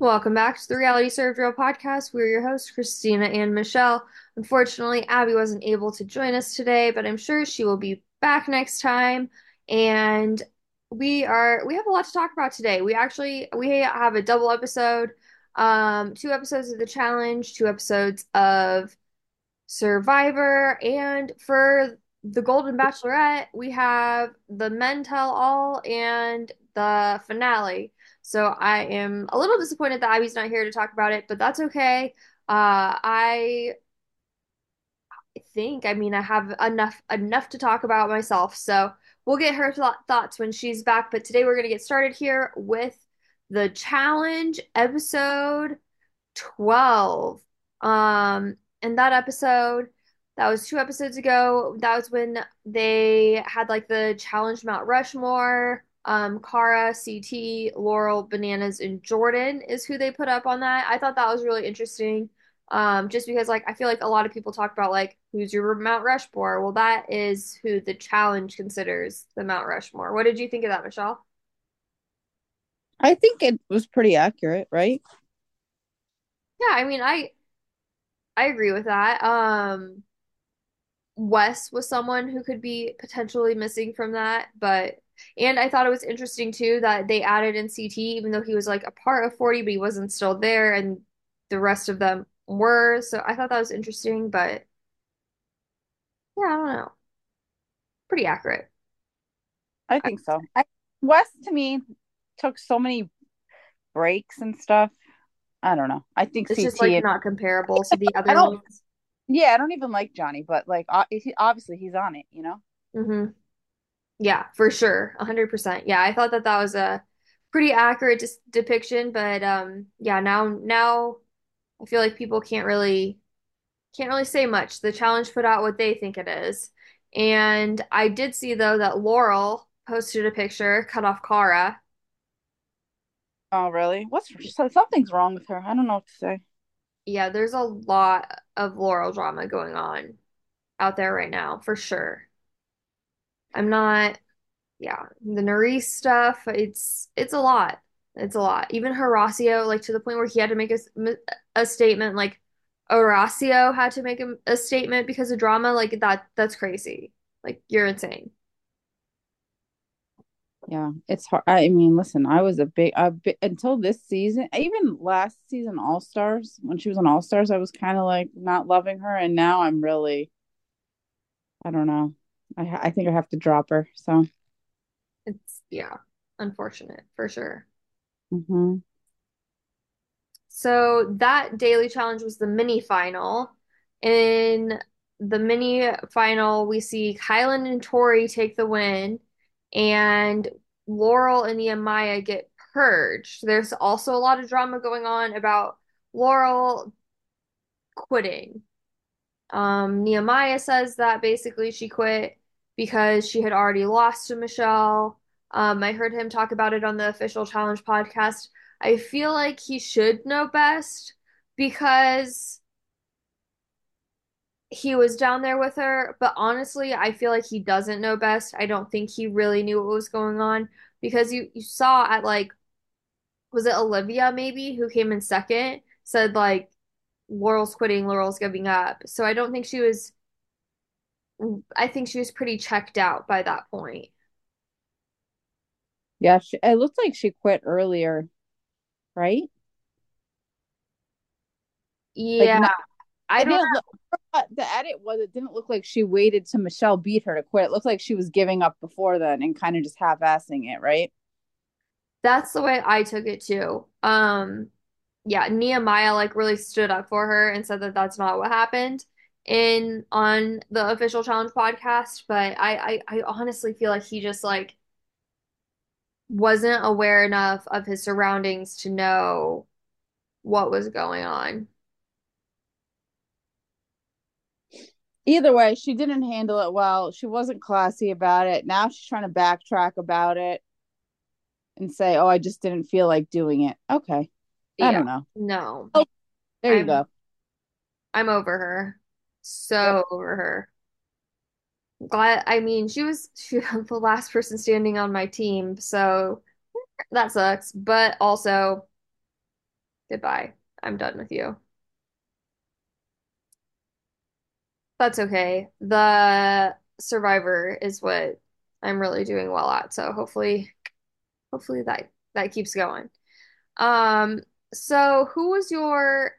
Welcome back to the Reality Served Real podcast. We're your hosts, Christina and Michelle. Unfortunately, Abby wasn't able to join us today, but I'm sure she will be back next time. And we have a lot to talk about today. We have a double episode, 2 episodes of the challenge, 2 episodes of Survivor, and for the Golden Bachelorette, we have the Men Tell All and the finale. So I am a little disappointed that Abby's not here to talk about it, but that's okay. I think, I mean, I have enough to talk about myself. So we'll get her thoughts when she's back. But today we're going to get started here with the challenge episode 12. In that episode, that was 2 episodes ago. That was when they had like the challenge Mount Rushmore. Cara, CT, Laurel, Bananas, and Jordan is who they put up on that. I thought that was really interesting. Just because like I feel like a lot of people talk about like who's your Mount Rushmore. Well, that is who the challenge considers the Mount Rushmore. What did you think of that, Michelle? I think it was pretty accurate, right? Yeah, I mean, I agree with that. Wes was someone who could be potentially missing from that, but and I thought it was interesting too that they added in CT, even though he was like a part of 40, but he wasn't still there, and the rest of them were. So I thought that was interesting, but yeah, I don't know. Pretty accurate. I I, think so. Wes to me took so many breaks and stuff. I don't know. I think it's just like CT and not comparable to the I other don't. ones. Yeah, I don't even like Johnny, but like obviously he's on it. Hmm. Yeah, for sure. 100%. Yeah, I thought that that was a pretty accurate depiction, but yeah, now I feel like people can't really say much. The challenge put out what they think it is. And I did see though that Laurel posted a picture, cut off Cara. Oh, really? Something's wrong with her? I don't know what to say. Yeah, there's a lot of Laurel drama going on out there right now, for sure. I'm not, yeah, the Nerys stuff, it's a lot. It's a lot. Even Horacio, like to the point where he had to make a statement, like Horacio had to make a statement because of drama, like that's crazy. Like you're insane. Yeah, it's hard. I mean, listen, I was a bit until this season, even last season, All Stars, when she was on All Stars, I was kind of like not loving her, and now I'm really, I don't know. I think I have to drop her. So. It's yeah, unfortunate for sure. Mhm. So that daily challenge was the mini final. In the mini final, we see Kylan and Tori take the win, and Laurel and Nehemiah get purged. There's also a lot of drama going on about Laurel quitting. Nehemiah says that basically she quit because she had already lost to Michelle. I heard him talk about it on the official challenge podcast. I feel like he should know best because he was down there with her, but honestly, I feel like he doesn't know best. I don't think he really knew what was going on because you saw at like was it Olivia maybe who came in second said like Laurel's quitting, Laurel's giving up. So I don't think she was I think she was pretty checked out by that point. Yeah, it looked like she quit earlier, right? Like Yeah, not, I it don't didn't look. The edit was it didn't look like she waited till Michelle beat her to quit. It looked like she was giving up before then and kind of just half-assing it, right? That's the way I took it too. Yeah, Nehemiah like really stood up for her and said that that's not what happened in on the official challenge podcast, but I honestly feel like he just like wasn't aware enough of his surroundings to know what was going on. Either way, she didn't handle it well. She wasn't classy about it. Now she's trying to backtrack about it and say, "Oh, I just didn't feel like doing it." Okay, I Yeah. don't know. No. Oh, there you I'm go. I'm over her. Yep. So over her. Glad, I mean, she was the last person standing on my team, so that sucks. But also, Goodbye. I'm done with you. That's okay. The Survivor is what I'm really doing well at. So hopefully that keeps going. Um, so who was your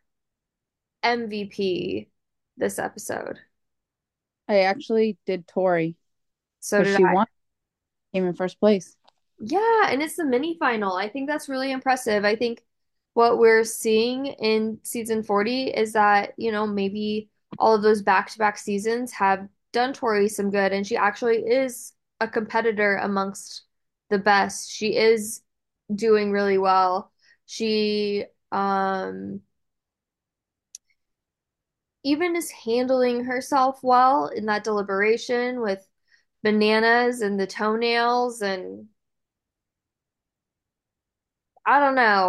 MVP this episode? I actually did Tori So because did she I. won, came in first place. Yeah, and it's the mini final. I think that's really impressive. I think what we're seeing in season 40 is that, maybe all of those back-to-back seasons have done Tori some good, and she actually is a competitor amongst the best. She is doing really well. She even is handling herself well in that deliberation with bananas and the toenails and I don't know.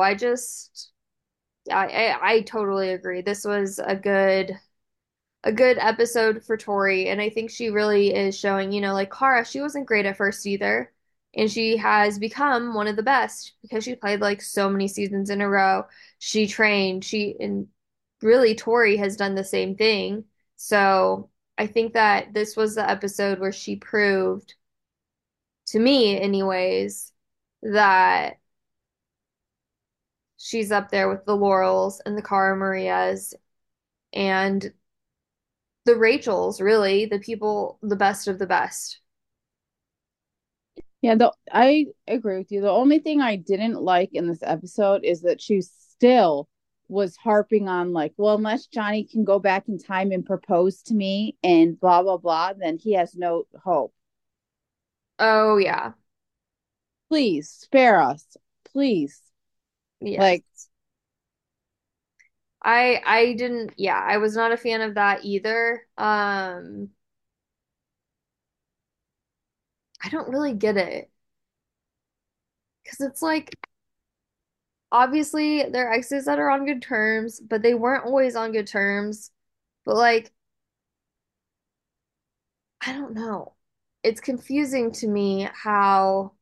I totally agree. This was a good episode for Tori, and I think she really is showing, like Kara, she wasn't great at first either, and she has become one of the best because she played like so many seasons in a row. She trained, and really Tori has done the same thing. So I think that this was the episode where she proved, to me anyways, that she's up there with the Laurels and the Cara Marias and the Rachels, really, the people, the best of the best. Yeah, I agree with you. The only thing I didn't like in this episode is that she still was harping on like, well, unless Johnny can go back in time and propose to me and blah blah blah, then he has no hope. Oh yeah. Please spare us, please. Yes. Like, I didn't yeah, I was not a fan of that either. I don't really get it because it's like obviously they're exes that are on good terms, but they weren't always on good terms. But like I don't know. It's confusing to me how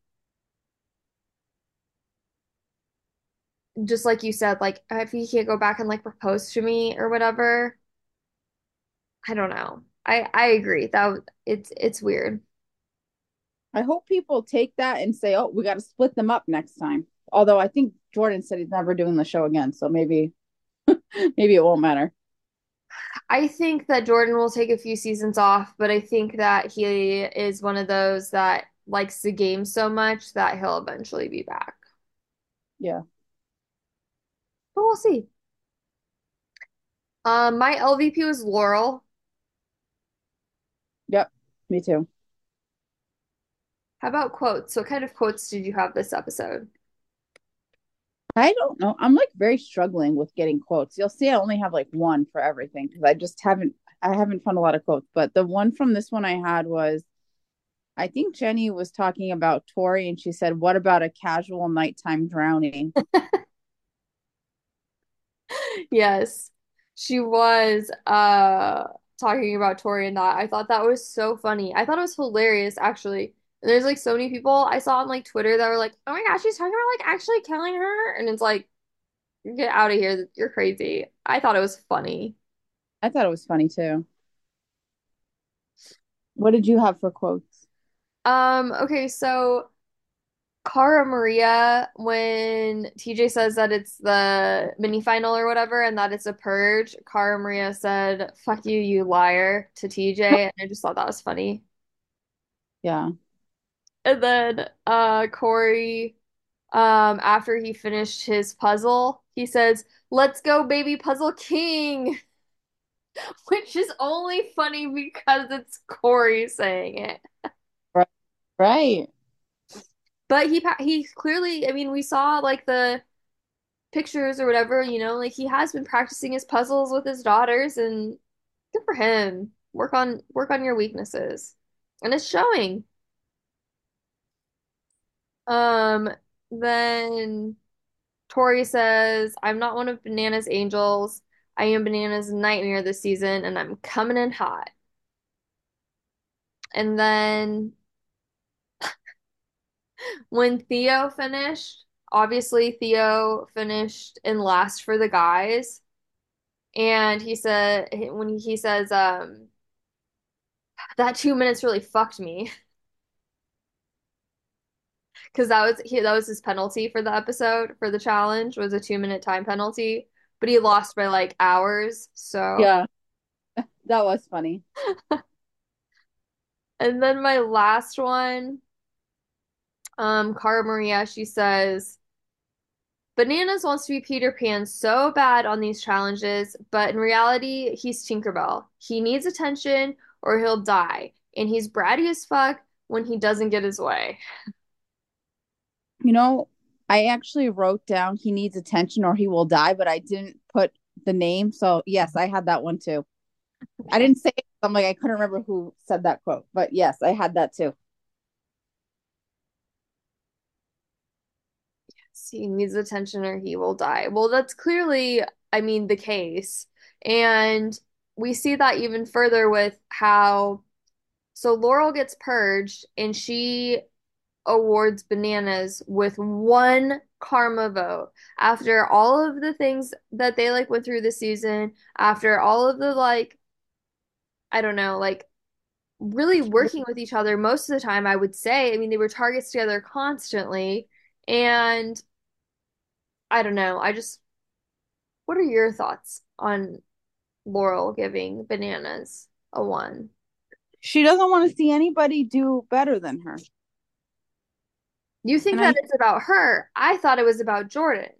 just like you said, like if he can't go back and like propose to me or whatever, I don't know. I agree. It's weird. I hope people take that and say, oh, we got to split them up next time. Although I think Jordan said he's never doing the show again, so maybe it won't matter. I think that Jordan will take a few seasons off, but I think that he is one of those that likes the game so much that he'll eventually be back. Yeah. But we'll see. My LVP was Laurel. Yep. Me too. How about quotes? What kind of quotes did you have this episode? I don't know. I'm like very struggling with getting quotes. You'll see I only have like one for everything because I haven't found a lot of quotes. But the one from this one I had was I think Jenny was talking about Tori and she said, what about a casual nighttime drowning? Yes, she was talking about Tori and that. I thought that was so funny. I thought it was hilarious actually. And there's like so many people I saw on like Twitter that were like, "Oh my gosh, she's talking about like actually killing her." And it's like, "Get out of here. You're crazy." I thought it was funny. I thought it was funny too. What did you have for quotes? Okay, so Cara Maria, when TJ says that it's the mini final or whatever and that it's a purge, Cara Maria said, "Fuck you, you liar," to TJ, and I just thought that was funny. Yeah. And then Corey, after he finished his puzzle, he says, "Let's go, baby Puzzle King," which is only funny because it's Corey saying it. Right. Right. But he clearly, I mean, we saw like the pictures or whatever, like he has been practicing his puzzles with his daughters and good for him. Work on your weaknesses. And it's showing. Um, then Tori says, "I'm not one of Banana's angels. I am Banana's nightmare this season, and I'm coming in hot." And then when Theo finished, obviously Theo finished in last for the guys, and he said when he says that 2 minutes really fucked me because that was his penalty for the episode for the challenge was a 2 minute time penalty, but he lost by like hours. So, Yeah, that was funny. and then my last one, Cara Maria, she says. Bananas wants to be Peter Pan so bad on these challenges, but in reality, he's Tinkerbell. He needs attention or he'll die, and he's bratty as fuck when he doesn't get his way. You know, I actually wrote down he needs attention or he will die, but I didn't put the name. So yes, I had that one too. I Okay. didn't say it. I'm like, I couldn't remember who said that quote, but yes, I had that too. So he needs attention or he will die. Well, that's clearly, I mean, the case. And we see that even further with how so Laurel gets purged and she awards Bananas with one karma vote after all of the things that they like went through this season, after all of the like, I don't know, like really working with each other most of the time, I would say. I mean, they were targets together constantly. And I don't know. What are your thoughts on Laurel giving Bananas a one? She doesn't want to see anybody do better than her. You think And that it's about her. I thought it was about Jordan.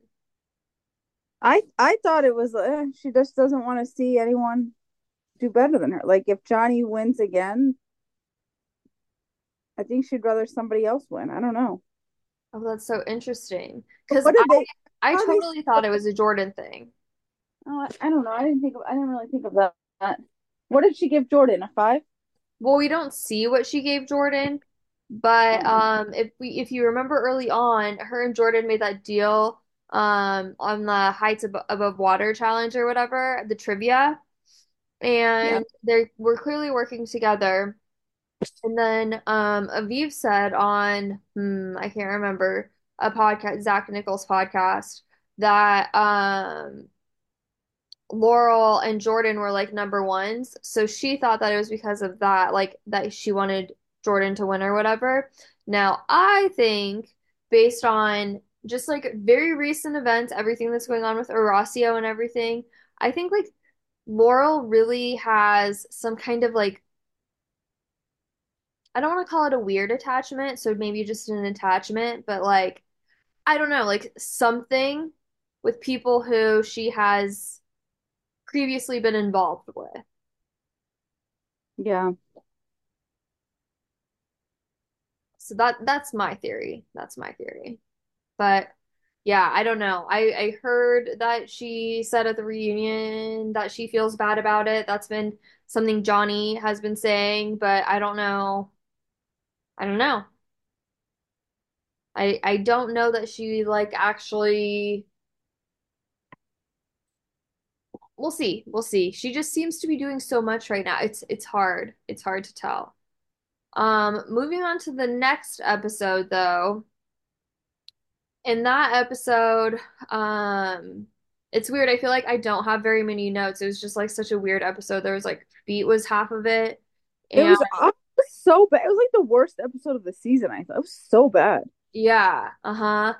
I thought it was she just doesn't want to see anyone do better than her. Like if Johnny wins again, I think she'd rather somebody else win. I don't know. Oh, that's so interesting. But Because what did they? I How are they? totally thought it was a Jordan thing. Oh, I don't know. I didn't really think of that. What did she give Jordan? A five? Well, we don't see what she gave Jordan, but Oh, if you remember early on, her and Jordan made that deal on the Heights Above Water challenge or whatever, the trivia, yeah. and they were clearly working together. And then Aviv said on I can't remember a podcast, Zach Nichols podcast, that Laurel and Jordan were like number ones. So she thought that it was because of that, like that she wanted Jordan to win or whatever. Now, I think based on just like very recent events, everything that's going on with Horacio and everything, I think like Laurel really has some kind of like, I don't want to call it a weird attachment, so maybe just an attachment, but like, I don't know, like something with people who she has previously been involved with. Yeah. So that's my theory. That's my theory. But yeah, I don't know. I heard that she said at the reunion that she feels bad about it. That's been something Johnny has been saying, but I don't know. I don't know. I don't know that she like actually we'll see. We'll see. She just seems to be doing so much right now. It's hard. It's hard to tell. Moving on to the next episode though. In that episode, it's weird. I feel like I don't have very many notes. It was just like such a weird episode. There was like Beat was half of it. And It was so bad. It was like the worst episode of the season, I thought. It was so bad. yeah, uh-huh.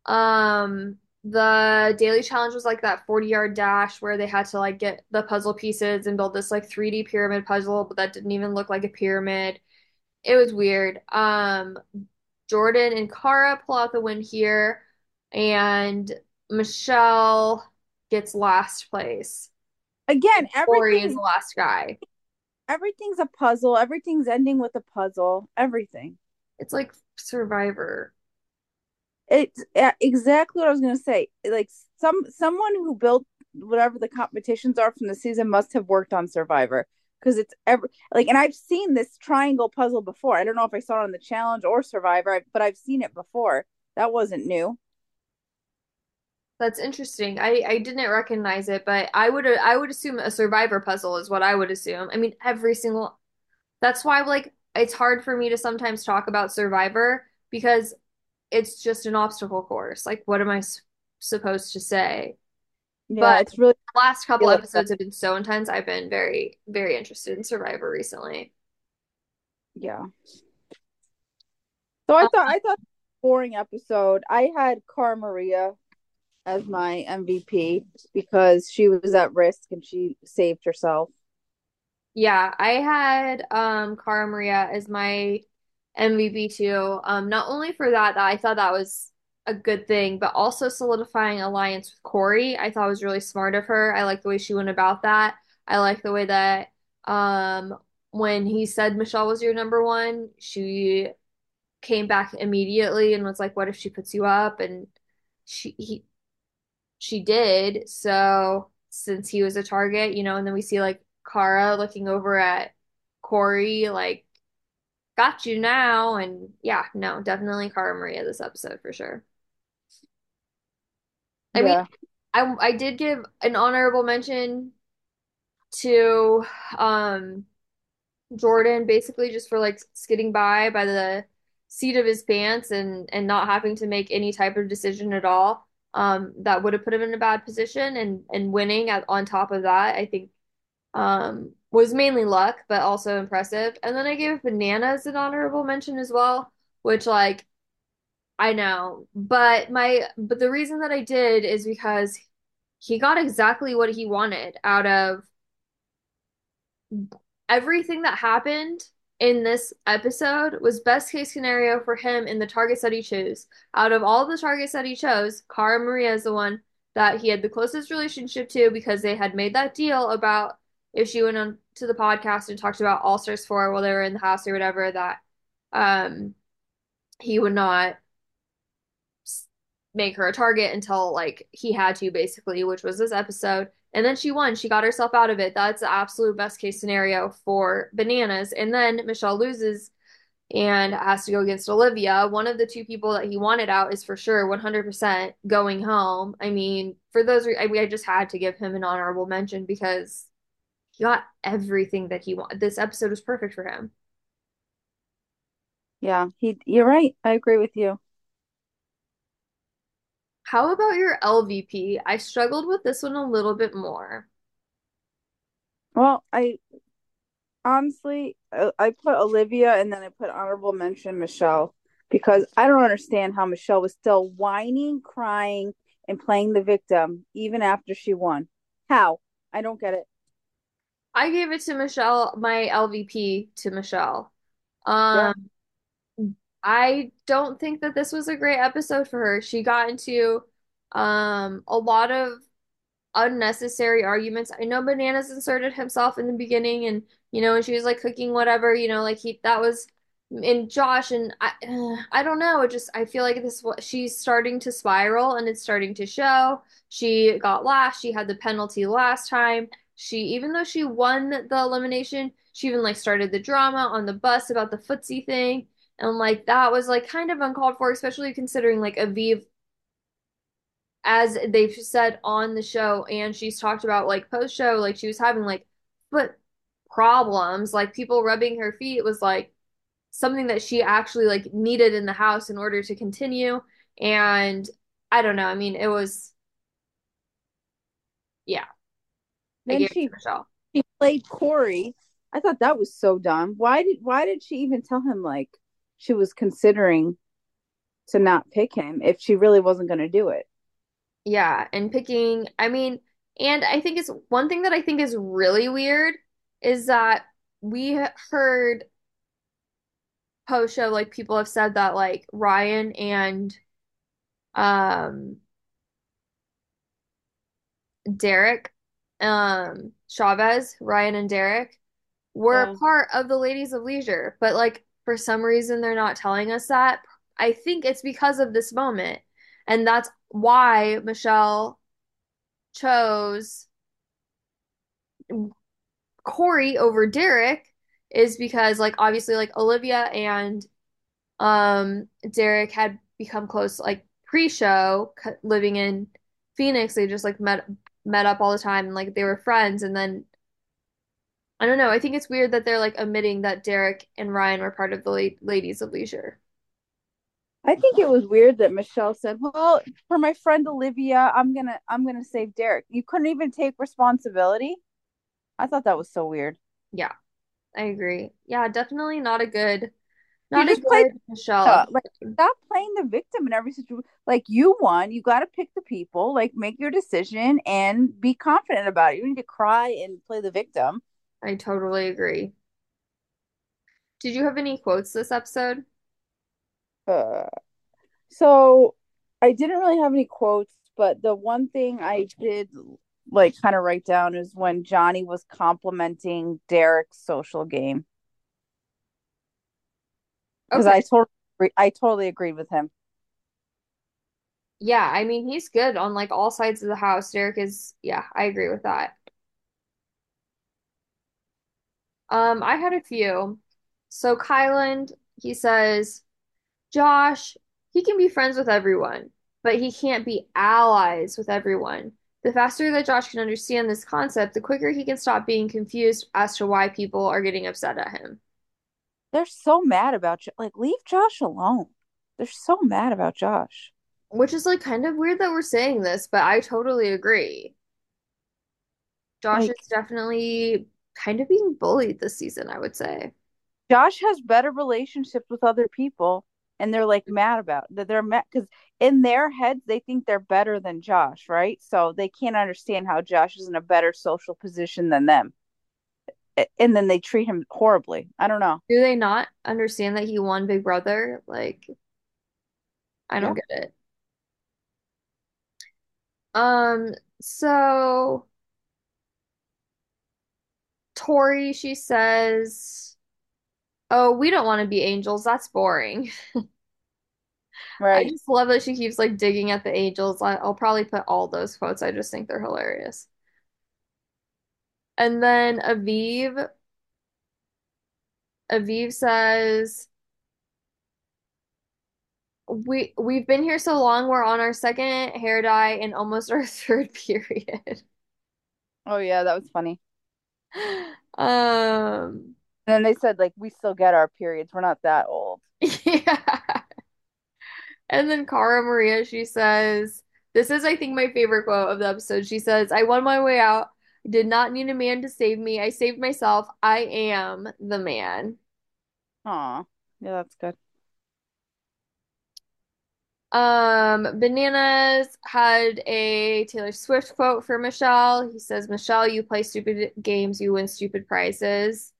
The daily challenge was like that 40-yard dash where they had to like get the puzzle pieces and build this like 3D pyramid puzzle, but that didn't even look like a pyramid. It was weird. Jordan and Kara pull out the win here, and Michelle gets last place. Again, Corey is the last guy. everything's a puzzle. Everything's ending with a puzzle. Everything. It's like Survivor. It's exactly what I was gonna say. Like someone who built whatever the competitions are from the season must have worked on Survivor because it's ever like, and I've seen this triangle puzzle before. I don't know if I saw it on the challenge or Survivor, but I've seen it before. That wasn't new. That's interesting. I didn't recognize it, but I would assume a Survivor puzzle is what I would assume. I mean, every single that's why like it's hard for me to sometimes talk about Survivor because it's just an obstacle course. Like, what am I supposed to say? But Yeah, it's really the last couple like that. episodes have been so intense. I've been very, very interested in Survivor recently. Yeah. So I thought boring episode. I had Cara Maria as my MVP because she was at risk and she saved herself. Yeah, I had Cara Maria as my MVP too. Not only for that I thought that was a good thing, but also solidifying alliance with Corey. I thought was really smart of her. I like the way she went about that. I like the way that um when he said Michelle was your number one, she came back immediately and was like, "What if she puts you up?" And she he she did. So since he was a target, and then we see like Kara looking over at Corey, like, got you now. And yeah, no, definitely Kara Maria this episode for sure. I mean, Yeah. I did give an honorable mention to um Jordan basically just for like skidding by the seat of his pants and not having to make any type of decision at all. That would have put him in a bad position and winning on top of that, I think was mainly luck, but also impressive. And then I gave Bananas an honorable mention as well, which like I know, but the reason that I did is because he got exactly what he wanted out of everything that happened in this episode was best case scenario for him in the targets that he chose. Out of all the targets that he chose, Cara Maria is the one that he had the closest relationship to because they had made that deal about if she went on to the podcast and talked about All Stars 4 while they were in the house or whatever, that um he would not make her a target until like he had to basically, which was this episode. And then she won. She got herself out of it. That's the absolute best case scenario for Bananas. And then Michelle loses and has to go against Olivia. One of the two people that he wanted out is for sure 100% going home. I mean, for those, I just had to give him an honorable mention because he got everything that he wanted. This episode was perfect for him. Yeah. You're right. I agree with you. How about your LVP? I struggled with this one a little bit more. Well, I honestly I put Olivia and then I put honorable mention Michelle because I don't understand how Michelle was still whining, crying, and playing the victim even after she won. How? I don't get it. I gave it to Michelle, my LVP to Michelle. Yeah. Um, I don't think that this was a great episode for her. She got into a lot of unnecessary arguments. I know Bananas inserted himself in the beginning and and she was like cooking whatever, like he that was and Josh and I don't know, it just I feel like she's starting to spiral and it's starting to show. She got last, she had the penalty last time. She even though she won the elimination, she even like started the drama on the bus about the footsie thing. And like that was like kind of uncalled for, especially considering like Aviv as they've said on the show, and she's talked about like post show, like she was having like foot problems, like people rubbing her feet was like something that she actually like needed in the house in order to continue. And I don't know. I mean, it was, yeah, I Then gave it to she Michelle. she played Corey. I thought that was so dumb. Why did she even tell him like she was considering to not pick him if she really wasn't going to do it? Yeah, and picking, I mean, and I think it's one thing that I think is really weird is that we heard post show like people have said that like Ryan and um Derek, Chavez, Ryan and Derek were Yeah. part of the Ladies of Leisure, but like for some reason they're not telling us that. I think it's because of this moment. And that's why Michelle chose Corey over Derek is because like obviously like Olivia and Derek had become close like pre-show living in Phoenix. They just like met up all the time and like they were friends. And then I don't know. I think it's weird that they're like admitting that Derek and Ryan were part of the Ladies of Leisure. I think it was weird that Michelle said, "Well, for my friend Olivia, I'm gonna save Derek." You couldn't even take responsibility. I thought that was so weird. Yeah, I agree. Yeah, definitely not a good, You not a just played good Michelle like episode. stop playing the victim in every situation. Like you won, you got to pick the people. Like make your decision and be confident about it. You need to cry and play the victim. I totally agree. Did you have any quotes this episode? Uh, so I didn't really have any quotes, but the one thing I did like kind of write down is when Johnny was complimenting Derek's social game because Okay. I totally agreed with him. Yeah, I mean, he's good on like all sides of the house. Derek is, yeah, I agree with that. I had a few. So Kyland, he says, Josh, he can be friends with everyone, but he can't be allies with everyone. The faster that Josh can understand this concept, the quicker he can stop being confused as to why people are getting upset at him. They're so mad about you. Like leave Josh alone. They're so mad about Josh. Which is like kind of weird that we're saying this, but I totally agree. Josh Like is definitely kind of being bullied this season, I would say. Josh has better relationships with other people and they're like mad about that they're mad because in their heads they think they're better than Josh, right? So they can't understand how Josh is in a better social position than them. And then they treat him horribly. I don't know. Do they not understand that he won Big Brother? Like, I don't Yeah. get it. So Tori, she says, "Oh, we don't want to be angels. That's boring." I Right. just love that she keeps like digging at the angels. I'll probably put all those quotes. I just think they're hilarious. And then Aviv says, we've been here so long, we're on our second hair dye and almost our third period." Oh yeah, that was funny. Um, And then they said like we still get our periods. We're not that old. yeah. And then Cara Maria, she says, this is, I think, my favorite quote of the episode. She says, I won my way out. I did not need a man to save me. I saved myself. I am the man. Aw. Yeah, that's good. Bananas had a Taylor Swift quote for Michelle. He says, Michelle, you play stupid games, you win stupid prizes.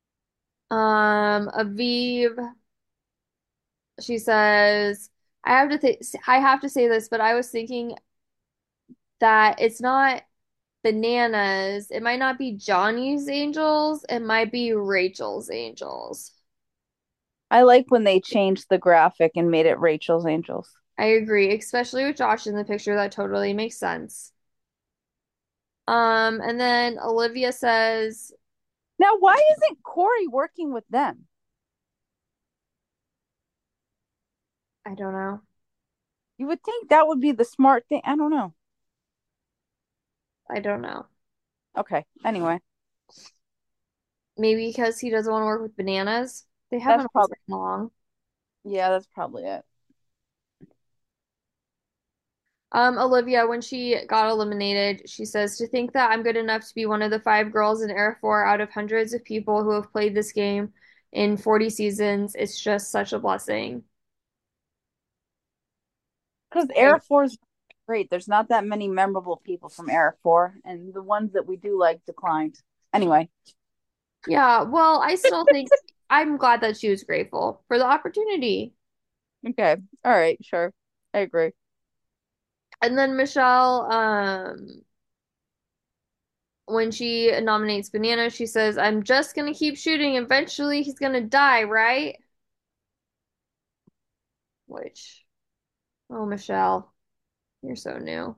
Aviv, she says, I have to say this, but I was thinking that it's not bananas. It might not be Johnny's angels. It might be Rachel's angels. I like when they changed the graphic and made it Rachel's Angels. I agree, especially with Josh in the picture. That totally makes sense. And then Olivia says, Now, why isn't Corey working with them? I don't know. You would think that would be the smart thing. I don't know. I don't know. Okay. Anyway, Maybe because he doesn't want to work with bananas. They that's haven't always probably gotten along. yeah, that's probably it. Olivia, when she got eliminated, she says, to think that I'm good enough to be one of the five girls in Air 4 out of hundreds of people who have played this game in 40 seasons, it's just such a blessing. Because Air Force is great. There's not that many memorable people from Air Four, and the ones that we do like declined. Anyway, Yeah, well, I still think I'm glad that she was grateful for the opportunity. okay, all right, sure, I agree. And then Michelle, when she nominates Banana, she says, I'm just gonna keep shooting. Eventually he's gonna die, right? Which, oh, Michelle, you're so new.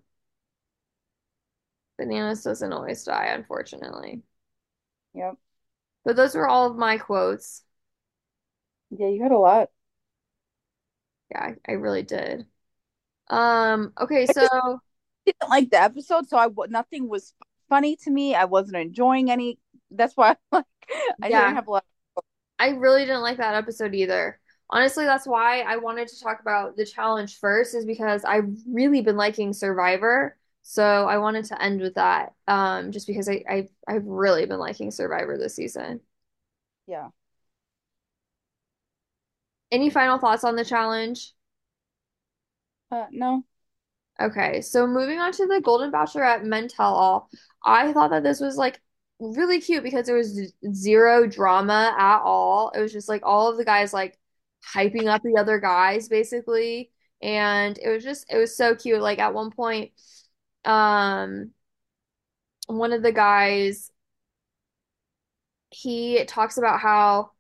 Bananas doesn't always die, unfortunately. Yep. But those were all of my quotes. Yeah, you had a lot. Yeah, I really did. Okay, I so just didn't like the episode, so nothing was funny to me. I wasn't enjoying any. That's why like I didn't yeah, have a lot. I really didn't like that episode either. honestly, that's why I wanted to talk about the challenge first, is because I've really been liking Survivor. So I wanted to end with that, just because I've really been liking Survivor this season. Yeah. Any final thoughts on the challenge? No. Okay, so moving on to the Golden Bachelorette Men Tell All, I thought that this was like really cute because there was zero drama at all. It was just like all of the guys like hyping up the other guys basically, and it was so cute. Like at one point, um, one of the guys he talks about how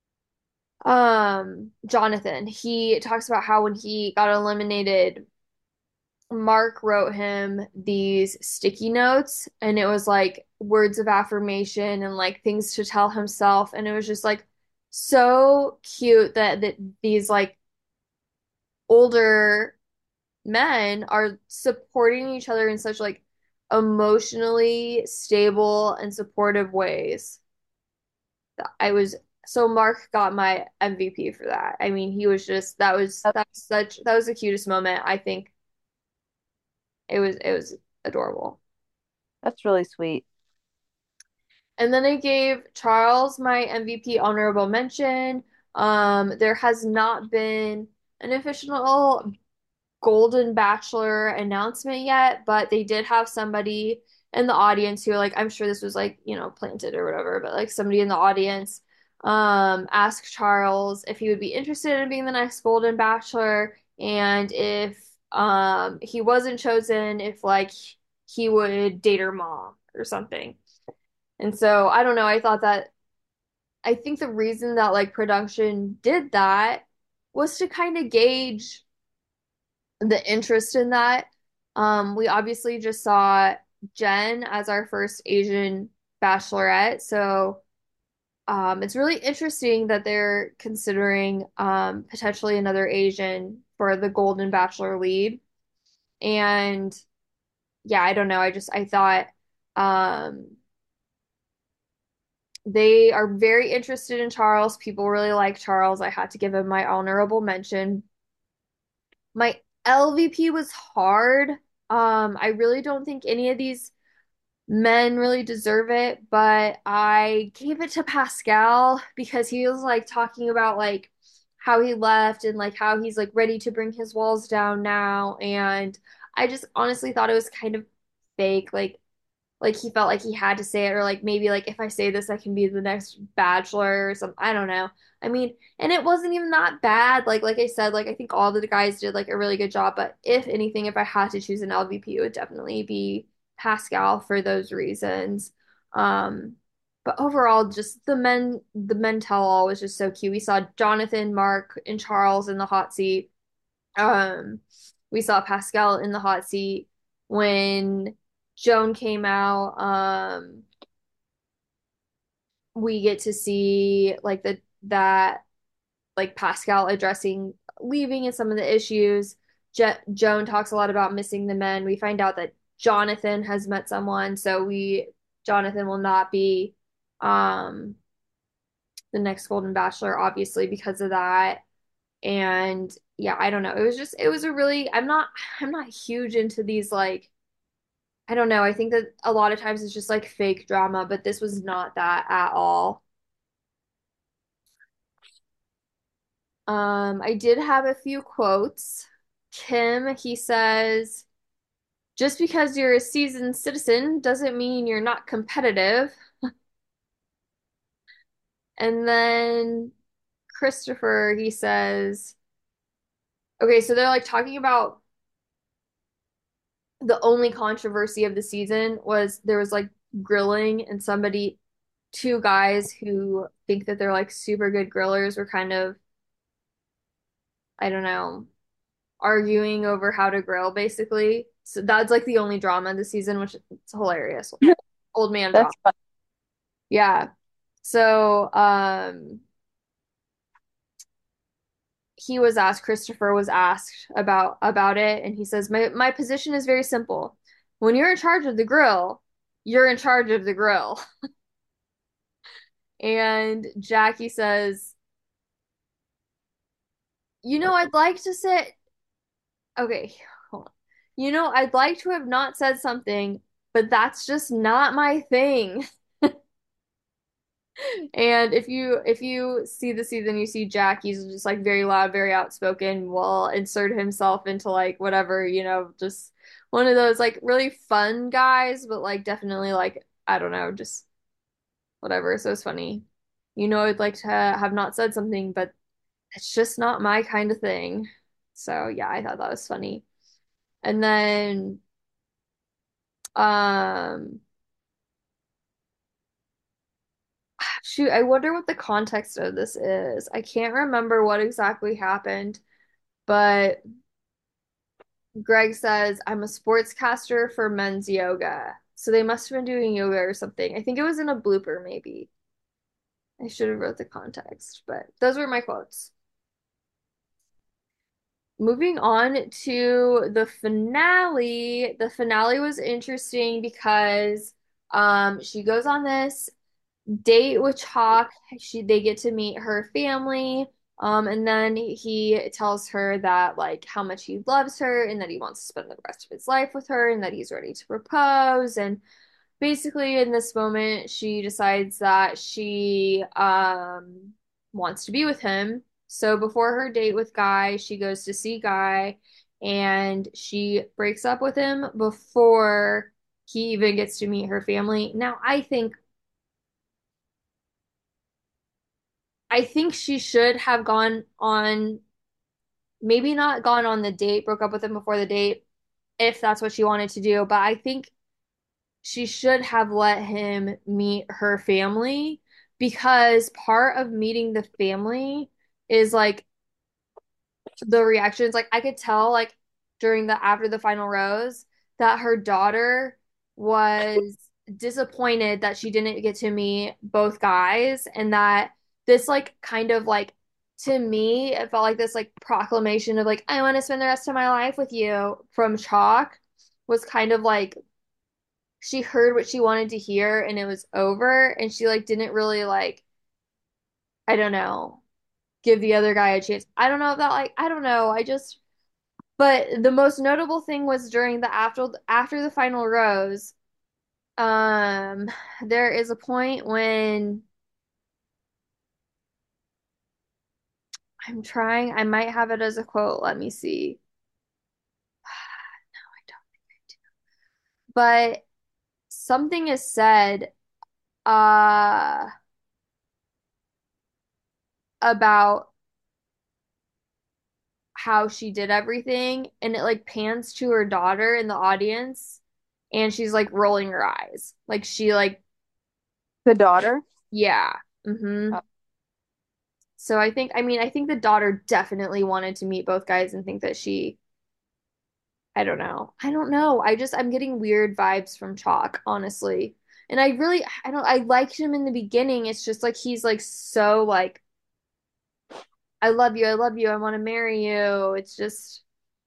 Jonathan he talks about how when he got eliminated Mark wrote him these sticky notes, and it was like words of affirmation and like things to tell himself. And it was just like so cute that these like older men are supporting each other in such like emotionally stable and supportive ways. I was so Mark got my MVP for that. I mean, he was just that was the cutest moment. I think it was adorable. That's really sweet. And then I gave Charles my MVP honorable mention. There has not been an official Golden Bachelor announcement yet, but they did have somebody in the audience who, like, I'm sure this was like, planted or whatever, but like somebody in the audience asked Charles if he would be interested in being the next Golden Bachelor, and if he wasn't chosen, if like he would date her mom or something. And so I don't know, I think the reason that like production did that was to kind of gauge the interest in that. We obviously just saw Jen as our first Asian bachelorette, so it's really interesting that they're considering potentially another Asian for the Golden Bachelor lead. And yeah, I don't know. I thought um, they are very interested in Charles. People really like Charles. I had to give him my honorable mention. My LVP was hard. I really don't think any of these men really deserve it, but I gave it to Pascal because he was like talking about like how he left and like how he's like ready to bring his walls down now. And I just honestly thought it was kind of fake. Like he felt like he had to say it, or like maybe like if I say this I can be the next bachelor or something. I don't know. I mean, and it wasn't even that bad. Like I said, like I think all the guys did like a really good job, but if anything, if I had to choose an LVP, it would definitely be Pascal for those reasons. um but overall, just the men tell all was just so cute. We saw Jonathan, Mark, and Charles in the hot seat. We saw Pascal in the hot seat when Joan came out. We get to see like the that like Pascal addressing leaving and some of the issues. Joan talks a lot about missing the men. We find out that Jonathan has met someone, so we Jonathan will not be um the next Golden Bachelor, obviously, because of that. And yeah, I don't know. It was a really I'm not huge into these like I don't know. I think that a lot of times it's just like fake drama, but this was not that at all. I did have a few quotes. Kim, he says, just because you're a seasoned citizen doesn't mean you're not competitive. And then Christopher, he says, okay, so they're like talking about the only controversy of the season was there was like grilling, and two guys who think that they're like super good grillers were kind of, I don't know, arguing over how to grill basically. So that's like the only drama this season, which it's hilarious. Old man drama. That's fun. Yeah. So, Christopher was asked about it, and he says, my position is very simple. When you're in charge of the grill, you're in charge of the grill. And Jackie says, I'd like to say, okay, hold on. I'd like to have not said something, but that's just not my thing. And if you see the season, you see Jack, he's just like very loud, very outspoken, will insert himself into like whatever, just one of those like really fun guys, but like definitely like I don't know, just whatever. So it's funny. I'd like to have not said something, but it's just not my kind of thing. So yeah, I thought that was funny. And then um shoot, I wonder what the context of this is. I can't remember what exactly happened, but Greg says, I'm a sportscaster for men's yoga. So they must have been doing yoga or something. I think it was in a blooper, maybe. I should have wrote the context, but those were my quotes. Moving on to the finale. The finale was interesting because she goes on this date with Chalk. They get to meet her family. And then he tells her that like how much he loves her and that he wants to spend the rest of his life with her and that he's ready to propose. And basically in this moment she decides that she wants to be with him. So before her date with Guy, she goes to see Guy and she breaks up with him before he even gets to meet her family. Now, I think she should have gone on, maybe not gone on the date, broke up with him before the date, if that's what she wanted to do. But I think she should have let him meet her family because part of meeting the family is like the reactions. Like I could tell, like during the after the final rose, that her daughter was disappointed that she didn't get to meet both guys, and that this like kind of like to me, it felt like this like proclamation of like I want to spend the rest of my life with you from Chalk was kind of like she heard what she wanted to hear and it was over, and she like didn't really like I don't know give the other guy a chance. I don't know if that like I don't know. But the most notable thing was during the after the final rose, um, there is a point when I might have it as a quote. Let me see. No, I don't think I do. But something is said uh about how she did everything, and it like pans to her daughter in the audience, and she's like rolling her eyes. Like she like, The daughter? yeah. Mm-hmm. Oh, So I think the daughter definitely wanted to meet both guys and think that I don't know. I don't know. I'm getting weird vibes from Chalk, honestly. And I liked him in the beginning. It's just like he's like so like, I love you, I want to marry you. It's just,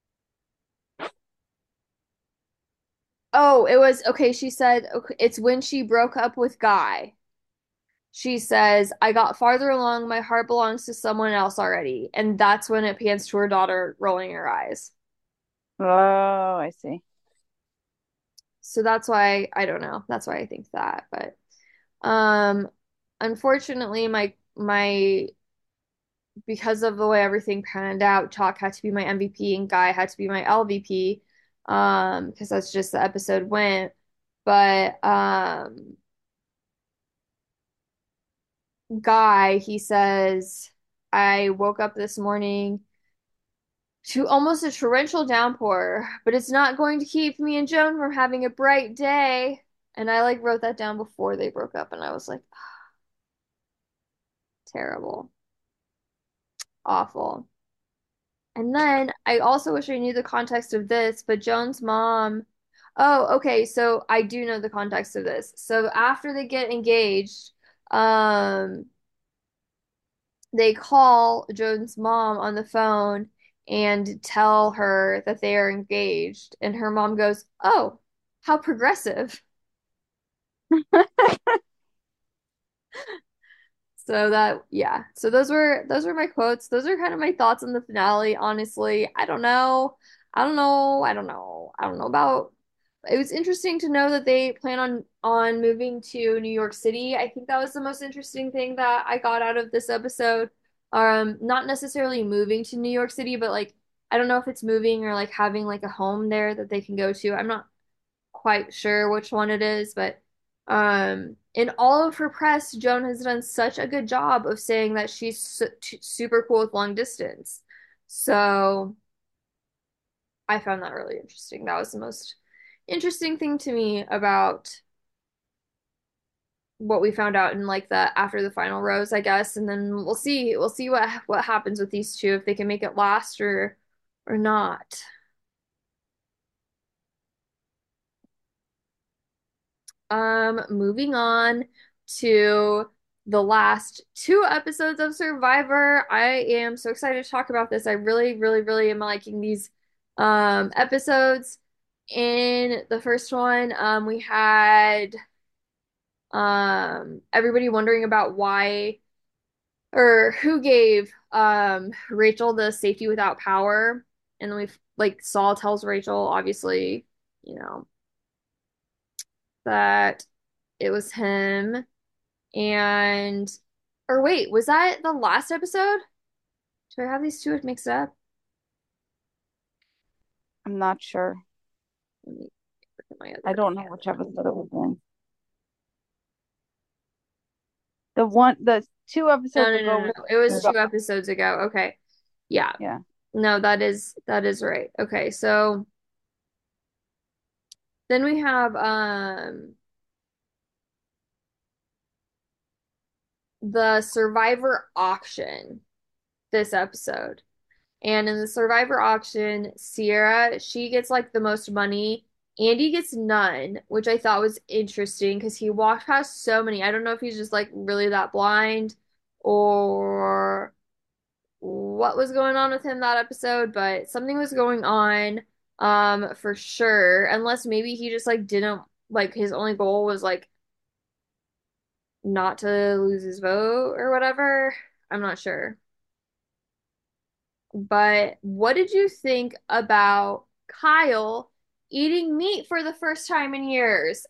oh, it was okay. She said, okay, it's when she broke up with Guy. She says, I got farther along, my heart belongs to someone else already. And that's when it pans to her daughter rolling her eyes. oh, I see. So that's why I don't know. That's why I think that. But um unfortunately my because of the way everything panned out, Chalk had to be my MVP and Guy had to be my LVP. Because that's just the episode went. But Guy, he says, I woke up this morning to almost a torrential downpour, but it's not going to keep me and Joan from having a bright day. And I like wrote that down before they broke up, and I was like, terrible, awful. And then I also wish I knew the context of this, but Joan's mom, oh, okay, so I do know the context of this. So after they get engaged, um, they call Joan's mom on the phone and tell her that they are engaged, and her mom goes, "Oh, how progressive." So that yeah. So those were my quotes. Those are kind of my thoughts on the finale, honestly. I don't know. I don't know. I don't know. I don't know about it was interesting to know that they plan on moving to New York City. I think that was the most interesting thing that I got out of this episode. Not necessarily moving to New York City, but like I don't know if it's moving or like having like a home there that they can go to. I'm not quite sure which one it is, but in all of her press, Joan has done such a good job of saying that she's super cool with long distance. So I found that really interesting. That was the most interesting thing to me about what we found out in like the after the final rose, I guess, and then we'll see what happens with these two if they can make it last or not. Moving on to the last two episodes of Survivor. I am so excited to talk about this. I really, really, really am liking these episodes. In the first one, we had everybody wondering about why or who gave Rachel the safety without power. And then we like Saul tells Rachel, obviously, you know, that it was him. And, or wait, was that the last episode? Do I have these two mixed up? I'm not sure. Let me look at my I other. don't know which episode it was in. The two No, episodes no, no, ago no, was no. It was two episodes ago. Okay. Yeah. yeah. No, that is right. Okay. So then we have the Survivor auction this episode. And in the Survivor auction, Sierra, she gets like the most money. Andy gets none, which I thought was interesting because he walked past so many. I don't know if he's just like really that blind or what was going on with him that episode, but something was going on for sure. Unless maybe he just like didn't like his only goal was like not to lose his vote or whatever. I'm not sure. But what did you think about Kyle eating meat for the first time in years?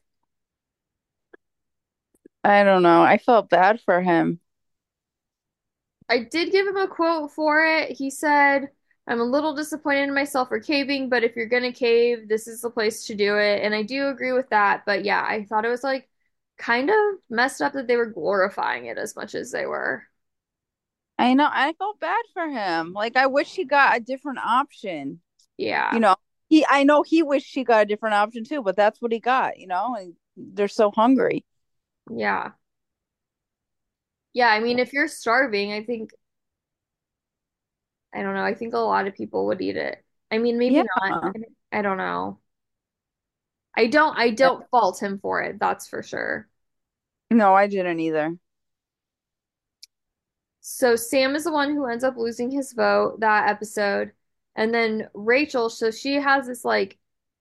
I don't know. I felt bad for him. I did give him a quote for it. He said, I'm a little disappointed in myself for caving, but if you're gonna cave, this is the place to do it. And I do agree with that. But yeah, I thought it was like kind of messed up that they were glorifying it as much as they were. I know. I felt bad for him. Like I wish he got a different option. You Yeah. know, I know he wished he got a different option too, but that's what he got, and they're so hungry. Yeah. Yeah, I mean, if you're starving, I don't know, I think a lot of people would eat it. I mean, maybe Yeah. not. I don't know. I Yeah. don't fault him for it, that's for sure. No, I didn't either. So Sam is the one who ends up losing his vote that episode. And then Rachel, so she has this like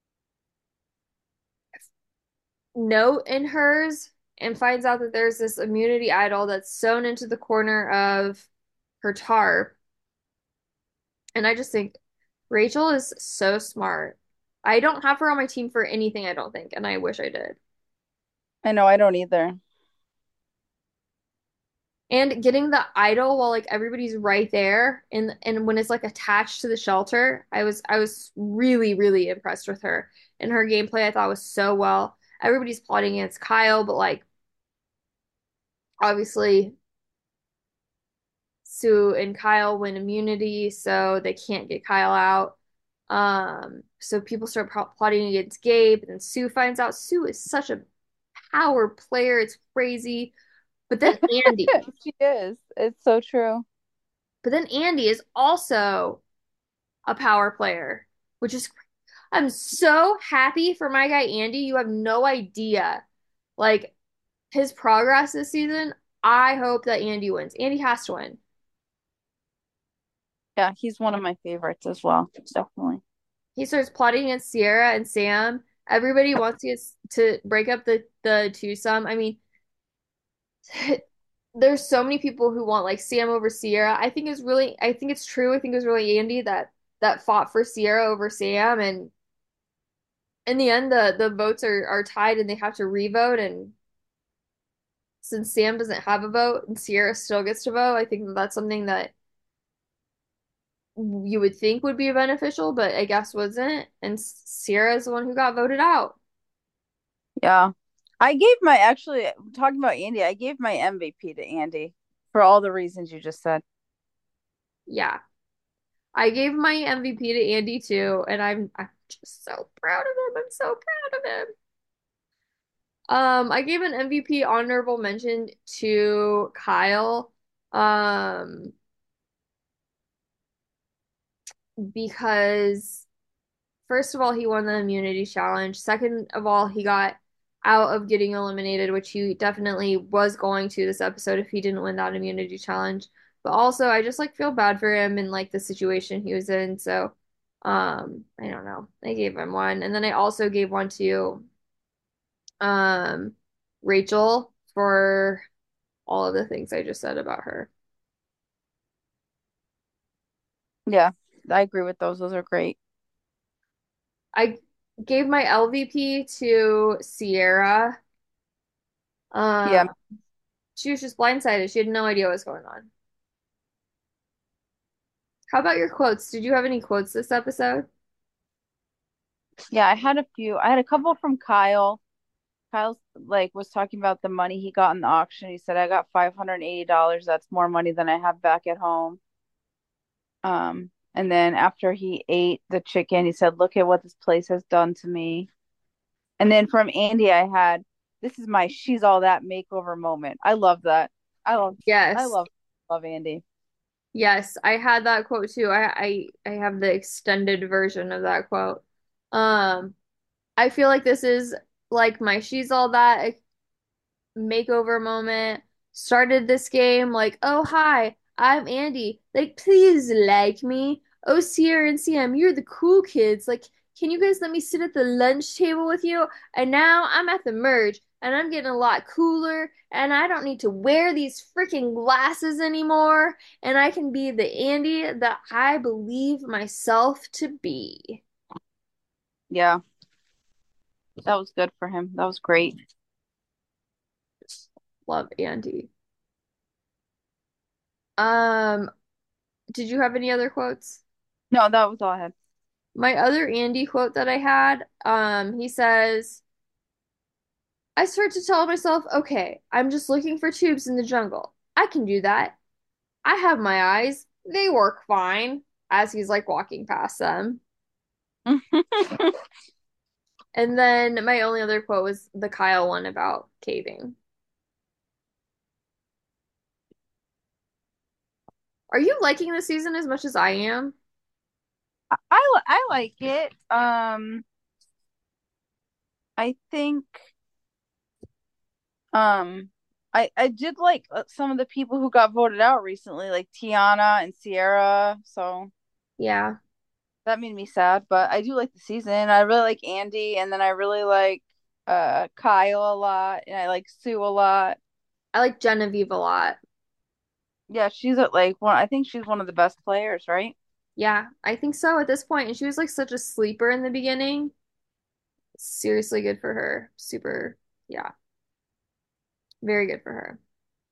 note in hers and finds out that there's this immunity idol that's sewn into the corner of her tarp. And I just think Rachel is so smart. I don't have her on my team for anything, I don't think, and I wish I did. I know I don't either. And getting the idol while like everybody's right there and when it's like attached to the shelter, I was really, really impressed with her. And her gameplay I thought was so well. Everybody's plotting against Kyle, but like obviously Sue and Kyle win immunity, so they can't get Kyle out. So people start plotting against Gabe, and then Sue finds out Sue is such a power player. It's crazy. But then Andy, She is. It's so true. but then Andy is also a power player, which is I'm so happy for my guy Andy. You have no idea. Like his progress this season, I hope that Andy wins. Andy has to win. Yeah, he's one of my favorites as well. Definitely. He starts plotting against Sierra and Sam. Everybody wants to break up the twosome. I mean, there's so many people who want like Sam over Sierra. I think it's true. I think it was really Andy that fought for Sierra over Sam, and in the end the votes are tied and they have to revote, and since Sam doesn't have a vote and Sierra still gets to vote, I think that's something that you would think would be beneficial, but I guess wasn't. And Sierra is the one who got voted out. Yeah. I gave my actually talking about Andy, I gave my MVP to Andy for all the reasons you just said. Yeah. I gave my MVP to Andy too, and I'm just so proud of him. I'm so proud of him. I gave an MVP honorable mention to Kyle, um, because first of all, he won the immunity challenge. Second of all, he got out of getting eliminated, which he definitely was going to this episode if he didn't win that immunity challenge. But also, I just like feel bad for him and like the situation he was in. So, I don't know. I gave him one, and then I also gave one to um Rachel for all of the things I just said about her. Yeah, I agree with those. Those are great. I gave my LVP to Sierra. Yeah. Um, she was just blindsided. She had no idea what was going on. How about your quotes? Did you have any quotes this episode? Yeah, I had a few. I had a couple from Kyle. Kyle's like was talking about the money he got in the auction. He said, I got $580. That's more money than I have back at home. And then after he ate the chicken, he said, look at what this place has done to me. And then from Andy, I had, this is my she's all that makeover moment. I love that. I love, I Yes. love, love Andy. Yes, I had that quote too. I have the extended version of that quote. Um, I feel like this is like my she's all that makeover moment. Started this game like, oh hi, I'm Andy. Like, please like me. Oh Sierra and Sam, you're the cool kids. Like, can you guys let me sit at the lunch table with you? And now I'm at the merge and I'm getting a lot cooler and I don't need to wear these freaking glasses anymore. And I can be the Andy that I believe myself to be. Yeah, that was good for him. That was great. Love Andy. Um, did you have any other quotes? No, that was all I had. My other Andy quote that I had, he says, I start to tell myself, okay, I'm just looking for tubes in the jungle. I can do that. I have my eyes. They work fine as he's like walking past them. And then my only other quote was the Kyle one about caving. Are you liking the season as much as I am? I like it. I think um I did like some of the people who got voted out recently, like Tiana and Sierra. So Yeah. that made me sad, but I do like the season. I really like Andy, and then I really like Kyle a lot, and I like Sue a lot. I like Genevieve a lot. Yeah, she's at like one. I think she's one of the best players, right? Yeah, I think so at this point. And she was like such a sleeper in the beginning. Seriously good for her. Super, yeah, very good for her.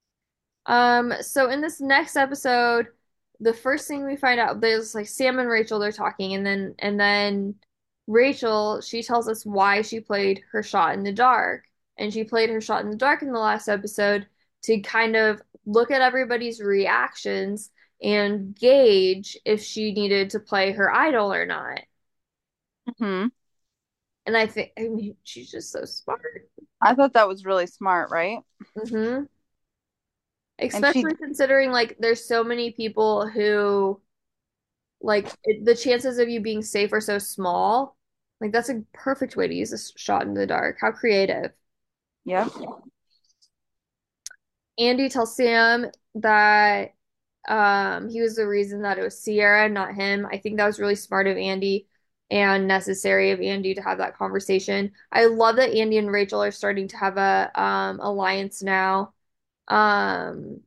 So in this next episode, the first thing we find out, there's like Sam and Rachel, they're talking, and then Rachel, she tells us why she played her shot in the dark. And she played her shot in the dark in the last episode to kind of look at everybody's reactions and gauge if she needed to play her idol or not. Hmm. And I mean, she's just so smart. I thought that was really smart, right? Hmm. And she, Especially considering like there's so many people who the chances of you being safe are so small. Like that's a perfect way to use a shot in the dark. How creative. yeah, Andy tells Sam that he was the reason that it was Sierra, not him. I think that was really smart of Andy and necessary of Andy to have that conversation. I love that Andy and Rachel are starting to have a alliance now. Um,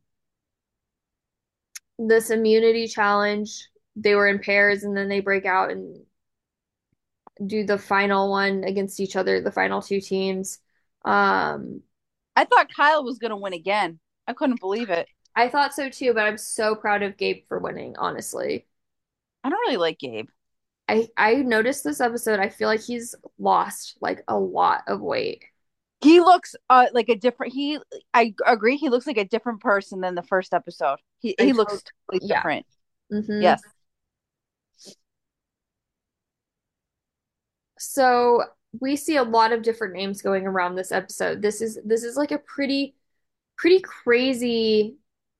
this immunity challenge, they were in pairs and then they break out and do the final one against each other, the final two teams. Um, I thought Kyle was gonna win again. I couldn't believe it. I thought so too, but I'm so proud of Gabe for winning, honestly. I don't really like Gabe. I noticed this episode, I feel like he's lost like a lot of weight. He looks like a different he I agree he looks like a different person than the first episode. He I he told, looks totally yeah. different. hmm Yes. So we see a lot of different names going around this episode. This is like a pretty crazy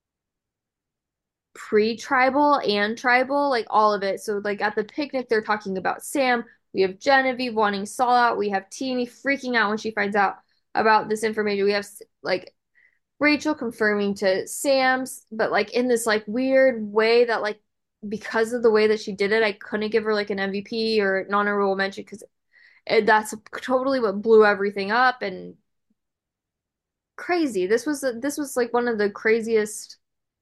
pre-tribal and tribal, like all of it. So like at the picnic, they're talking about Sam. We have Genevieve wanting Saul out. We have Teeny freaking out when she finds out about this information. We have like Rachel confirming to Sam's, but like in this like weird way that like because of the way that she did it, I couldn't give her like an MVP or an honorable mention because that's totally what blew everything up and crazy. This was like one of the craziest.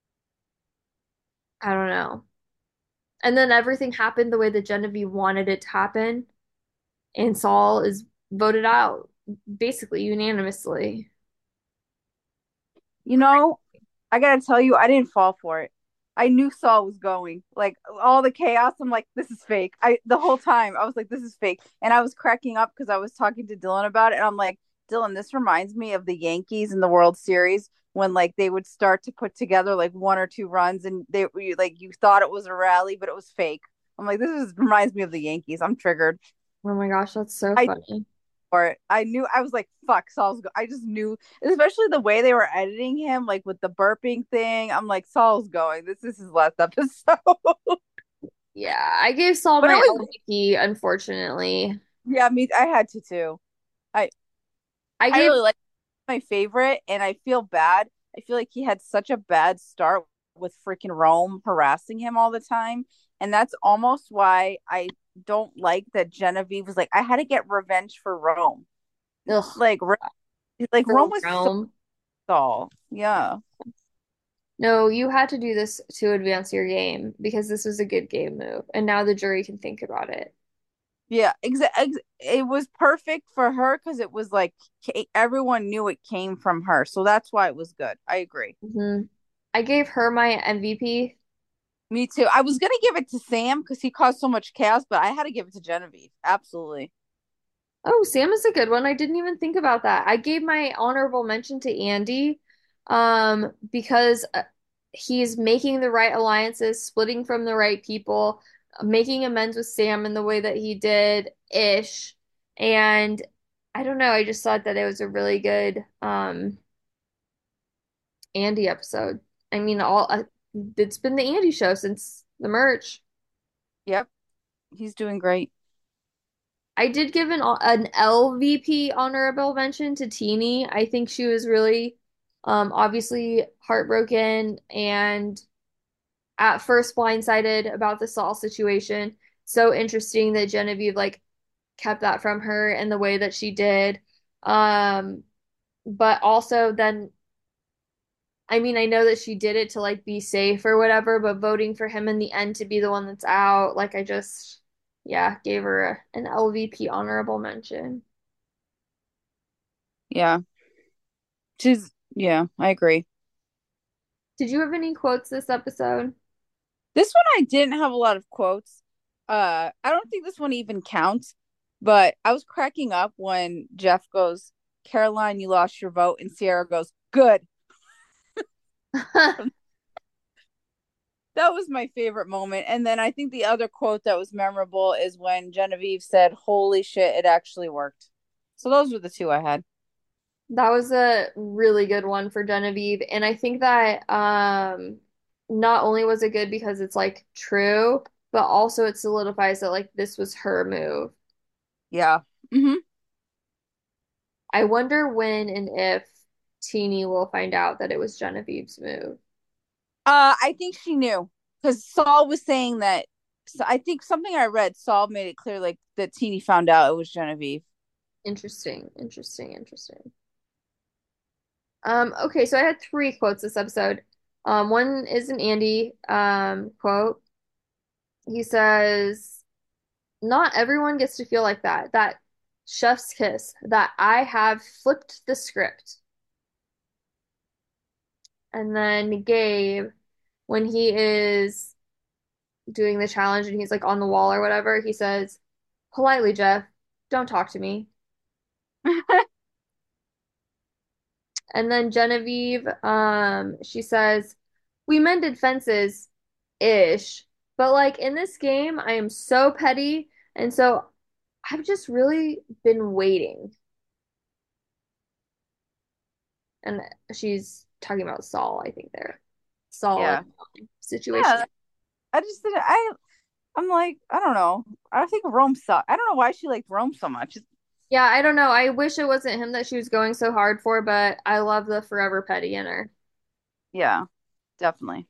I don't know. And then everything happened the way that Genevieve wanted it to happen, and Saul is voted out basically unanimously. You know, I gotta tell you, I didn't fall for it. I knew Saul was going. Like all the chaos, I'm like, this is fake. I the whole time I was like, this is fake. And I was cracking up because I was talking to Dylan about it. And I'm like, Dylan, this reminds me of the Yankees in the World Series when like they would start to put together like one or two runs and like you thought it was a rally, but it was fake. I'm like, reminds me of the Yankees. I'm triggered. Oh my gosh, that's so I funny. for it. I knew I was like, fuck, I just knew, especially the way they were editing him, like with the burping thing. I'm like, Saul's going. This is his last episode. Yeah, I gave Saul But it my was LVP, unfortunately. yeah, me I had to too. I I I gave really like my favorite and I feel bad. I feel like he had such a bad start with freaking Rome harassing him all the time. And that's almost why I don't like that Genevieve was like, I had to get revenge for Rome. ugh Like, like for Rome was so Rome. dull. Yeah. No, you had to do this to advance your game because this was a good game move, and now the jury can think about it. Yeah, it was perfect for her because it was like everyone knew it came from her. So that's why it was good. I agree. I gave her my MVP. Me too. I was gonna give it to Sam because he caused so much chaos, but I had to give it to Genevieve. Absolutely. Oh, Sam is a good one. I didn't even think about that. I gave my honorable mention to Andy, because he's making the right alliances, splitting from the right people, making amends with Sam in the way that he did ish. And I don't know, I just thought that it was a really good Andy episode. I mean, it's been the Andy show since the merch. Yep. He's doing great. I did give an LVP honorable mention to Teeny. I think she was really obviously heartbroken and at first blindsided about the Saul situation. So interesting that Genevieve like kept that from her in the way that she did. Um, but also then I mean, I know that she did it to like be safe or whatever, but voting for him in the end to be the one that's out, like I just, yeah, gave her an LVP honorable mention. Yeah. Yeah, I agree. Did you have any quotes this episode? This one I didn't have a lot of quotes. I don't think this one even counts, but I was cracking up when Jeff goes, Caroline, you lost your vote, and Sierra goes, good. That was my favorite moment. And then I think the other quote that was memorable is when Genevieve said, holy shit, it actually worked. So those were the two I had. That was a really good one for Genevieve. And I think that not only was it good because it's like true, but also it solidifies that like this was her move. Yeah. Hmm. I wonder when and if Teeny will find out that it was Genevieve's move. I think she knew because Saul was saying that. So I think something I read, Saul made it clear like that Teeny found out it was Genevieve. Interesting, interesting, interesting. Okay, so I had three quotes this episode. One is an Andy quote. He says, "Not everyone gets to feel like that. That chef's kiss. That I have flipped the script." And then Gabe, when he is doing the challenge and he's like on the wall or whatever, he says, "Politely, Jeff, don't talk to me." And then Genevieve, she says, "We mended fences ish, but like in this game, I am so petty, and so I've just really been waiting." And she's talking about Saul, I think there. Saul Yeah. and situation. Yeah. I just didn't I'm like, I don't know. I think Rome sucked. I don't know why she liked Rome so much. Yeah, I don't know. I wish it wasn't him that she was going so hard for, but I love the forever petty in her. Yeah, definitely.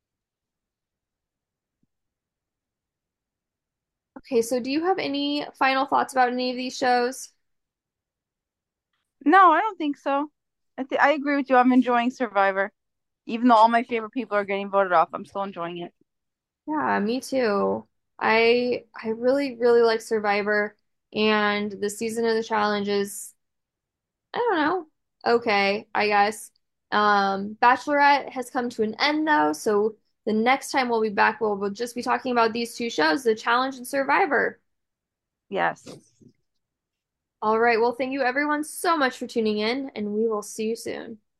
Okay, so do you have any final thoughts about any of these shows? No, I don't think so. I agree with you. I'm enjoying Survivor. Even though all my favorite people are getting voted off, I'm still enjoying it. Yeah, me too. I really, really like Survivor, and the season of the challenge is, I don't know, okay, I guess. Bachelorette has come to an end though, so the next time we'll be back, we'll just be talking about these two shows, The Challenge and Survivor. Yes. All right, well, thank you everyone so much for tuning in, and we will see you soon.